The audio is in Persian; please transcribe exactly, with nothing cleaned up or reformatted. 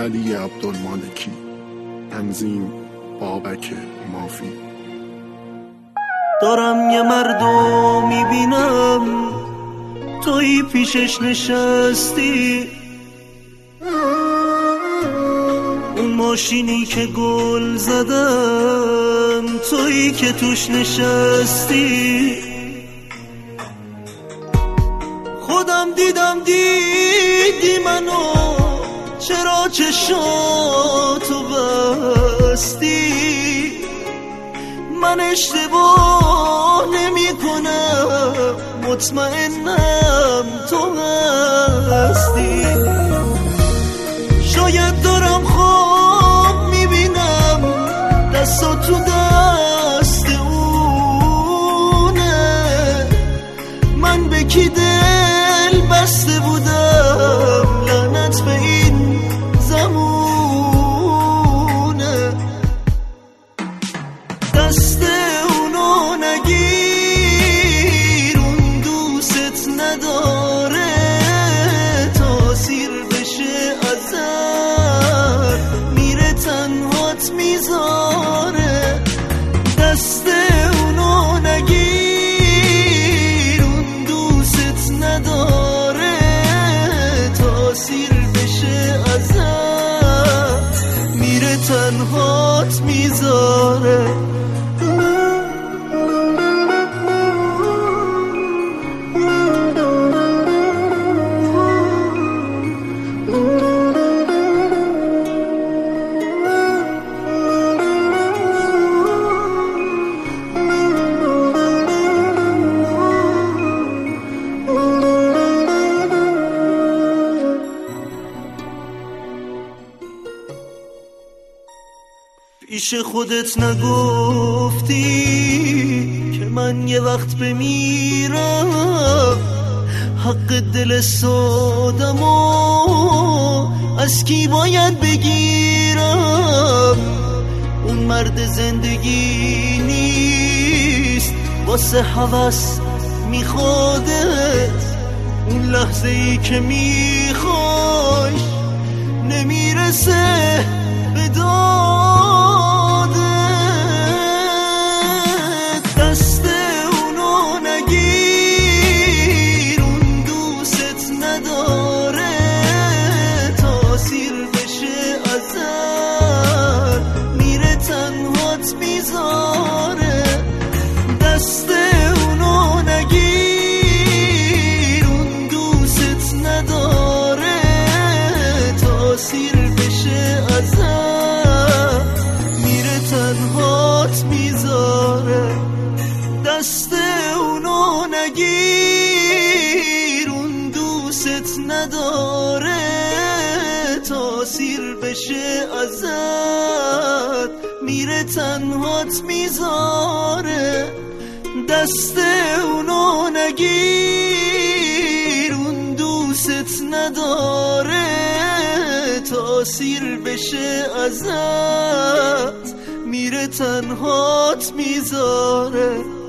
علی عبدالمالکی. تنظیم بابک مافی. دارم یه مردو میبینم توی پیشش نشستی، اون ماشینی که گل زدم توی که توش نشستی. خودم دیدم دیدی منو، چرا چشاتو بستی؟ من اشتباه نمی کنم، مطمئنم تو هستی. شاید دارم خواب میبینم دستا تو دست اونه، من به کی دل بسته بودم، لعنت به این زمونه. دست اونو نگیر، اون دوست نداره، تاثیر بشه ازت میره تنهات میذاره. دست اونو نگیر، اون دوست نداره، تاثیر بشه ازت میره تنهات میذاره. پیش خودت نگفتی که من یه وقت بمیرم، حق دل سادمو از کی باید بگیرم؟ اون مرد زندگی نیست، واسه هوس میخوادت، اون لحظه ای که میخوای نمیرسه به دادت. دست اونو نگیر، اون دوست نداره، تاثیر بشه ازت میره تنهات میذاره. دست اونو نگیر، اون دوست نداره، تاثیر بشه ازت میره تنهات میذاره. دست اونو نگیر، اون دوست نداره، تاثیر بشه ازت میره تنهات میذاره. دست اونو نگیر، اون دوست نداره، تاثیر بشه ازت میره تنهات میذاره.